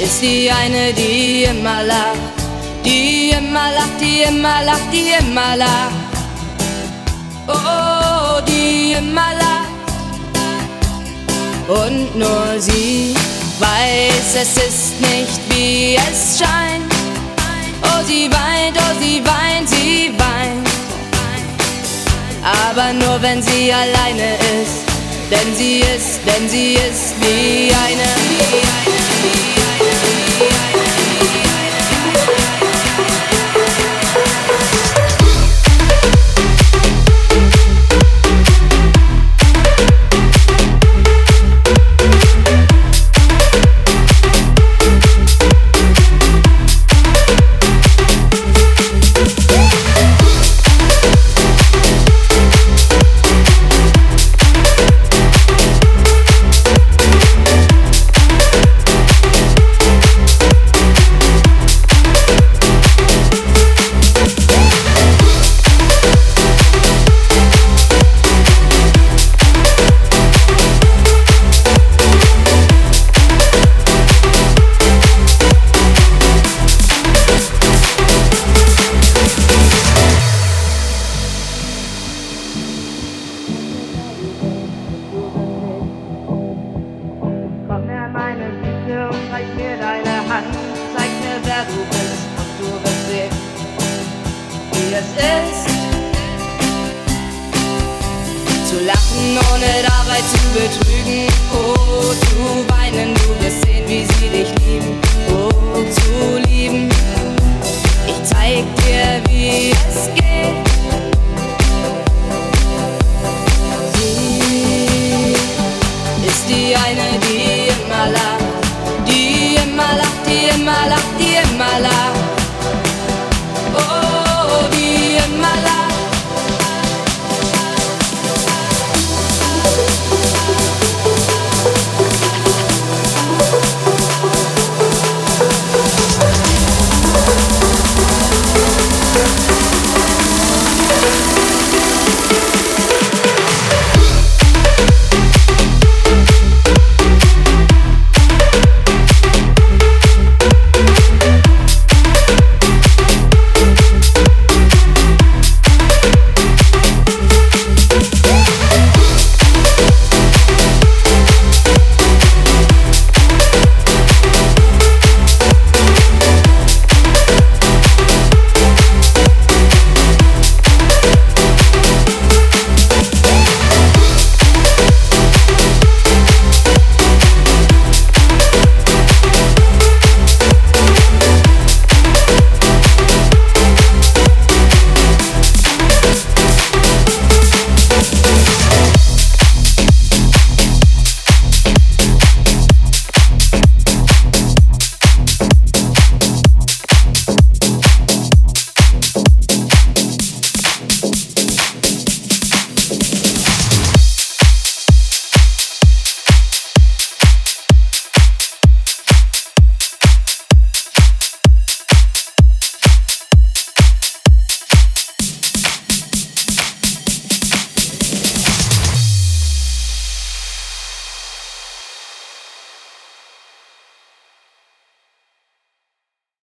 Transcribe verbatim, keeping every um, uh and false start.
ist die eine, die immer lacht, die immer lacht, die immer lacht, die immer lacht. Oh, die immer lacht. Und nur sie weiß, es ist nicht wie es scheint. Oh, sie weint, oh, sie weint, sie weint. Aber nur wenn sie alleine ist, denn sie ist, denn sie ist wie eine, wie eine, wie eine, wie eine, wie eine. Reich mir deine Hand, zeig mir, wer du bist, und du wirst sehen, wie es ist, zu lachen, ohne dabei zu betrügen. Oh,